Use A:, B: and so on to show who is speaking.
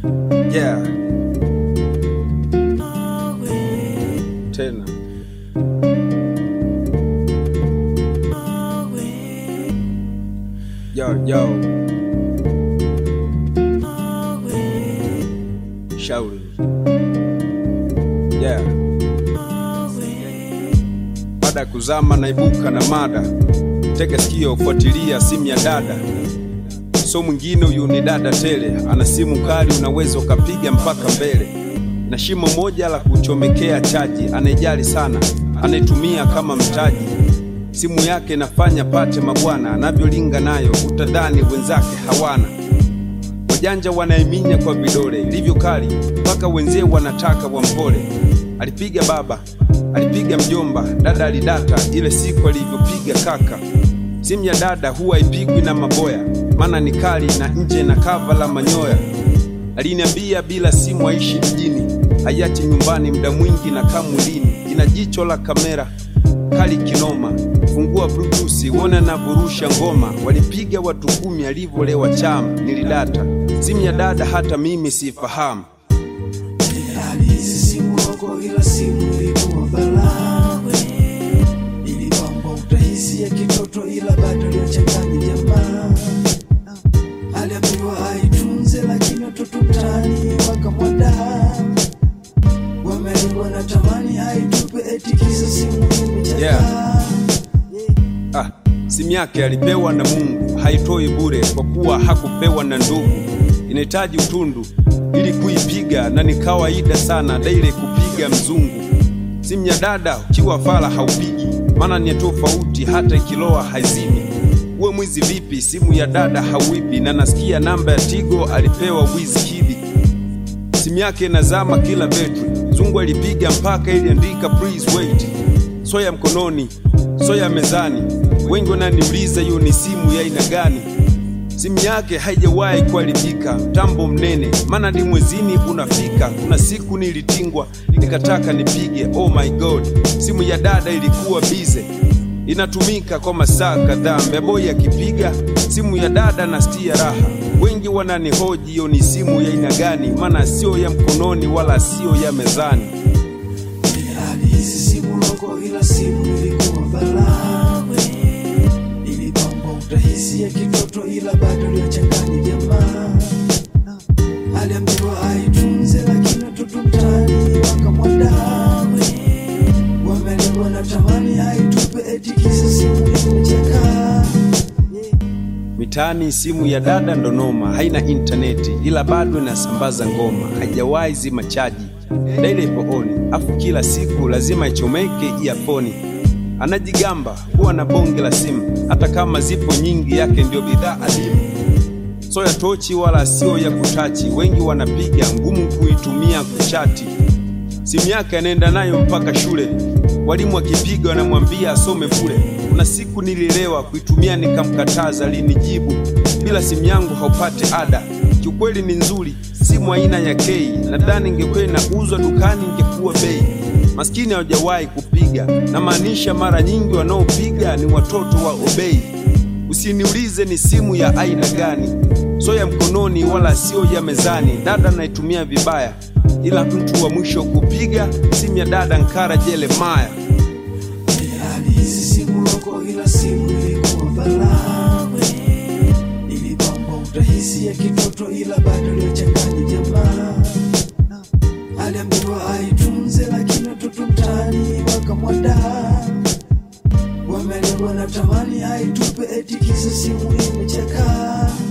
A: Yeah. Tena. Yo. Shauri. Yeah. Baada ya kuzama naibuka na mada. Tega sikio, fuatilia simu ya dada. So mwingine huyu ni dada tele. Ana simu kali unaweza ukapiga mpaka mbele. Na shimo moja la kuchomekea chaji. Anajali sana, anaitumia kama mtaji. Simu yake nafanya pate mabwana. Anavyolinga nayo utadhani wenzake hawana. Wajanja wanaiminya kwa vidole. Ilivyo kali mpaka wenzee wanataka wampole. Alipiga baba, alipiga mjomba. Dada alidata ile siku alivyopiga kaka. Simu ya dada huwa ipigwi na maboya, maana ni kali na nje na kava la manyoya. Aliniambia bila simu aishi mjini, hayachi nyumbani muda mwingi na kamulini. Ina jicho la kamera kali kinoma, fungua bluetooth uone na burusha ngoma. Walipiga watu 10 alivyolewa chama. Nilidata simu ya dada hata mimi sifahamu.
B: Alizi simu wako ila simu ilikuwa balaa. Ilibamba utahisi ya kitoto ila bado iliyochanganya jamaa. Aliambiwa aitunze lakini watoto mtaani wakamwadaa. Wamelengwa na tamani haitupe eti kisa simu imechakaa.
A: Simu yake alipewa na Mungu, haitoi bure kwa kuwa hakupewa na ndugu. Inahitaji utundu ili kuipiga na ni kawaida sana daile kupiga mzungu. Simu ya dada ukiwa fala haupigi, maana ni tofauti hata ikiloa haizimi. Uwe mwizi vipi simu ya dada hauibi, na nasikia namba ya Tigo alipewa Wizkid. Simu yake inazama kila betri, zungu alipiga mpaka iliandika please wait. Soya mkononi, soya mezani, wengi wananiuliza hiyo ni simu ya aina gani. Simu yake haijawahi kuharibika, tambo mnene, maana ni mwezini unafika. Kuna siku nilitingwa, nikataka nipige, oh my god. Simu ya dada ilikuwa bize, inatumika kwa masaa kadhaa. Mbeboy akipiga simu ya dada nasikia raha. Wengi wananihoji hiyo ni simu ya aina gani, maana sio ya mkononi wala sio ya mezani.
B: Alizi simu loko ila simu ilikuwa balaa. Ilibamba utahisi ya kitoto ila bado iliyochanganya jamaa. Aliambiwa aitunze lakini watoto mtaani wakamwadaa. Wamelengwa na tamani haitupe eti kisa simu imechakaa.
A: Mitani simu ya dada ndonoma, haina interneti ila bado inasambaza ngoma. Haijawahi zima chaji, daily ipo on, afu kila siku lazima ichomeke earphone. Anajigamba kuwa na bonge la simu, hata kama zipo nyingi yake ndio bidhaa adimu. So ya tochi wala sio ya kutachi, wengi wanapiga ngumu kuitumia kuchati. Simu yake anaenda nayo mpaka shule, walimu wakipiga wanamwambia asome bure. Kuna siku nilielewa kuitumia nikamkataza, alinijibu bila simu yangu haupate ada. Kiukweli ni nzuri, simu aina ya K, nadhani ingekuwa inauzwa dukani ingekuwa bei. Maskini hawajawahi kupiga, na maanisha mara nyingi wanaopiga ni watoto wa obei. Usiniulize ni simu ya aina gani, so ya mkononi wala sio ya mezani. Dada naitumia vibaya, ila mtu wa mwisho kupiga simu ya dada Nkara Jeremiah.
B: Alizi simu loko ila simu ilikuwa balaa. Ilibamba utahisi ya kitoto ila bado iliyochanganya jamaa. Aliambiwa aitunze lakini watoto mtaani wakamwadaa. Wamelengwa na tamani haitupe eti kisa simu imechakaa.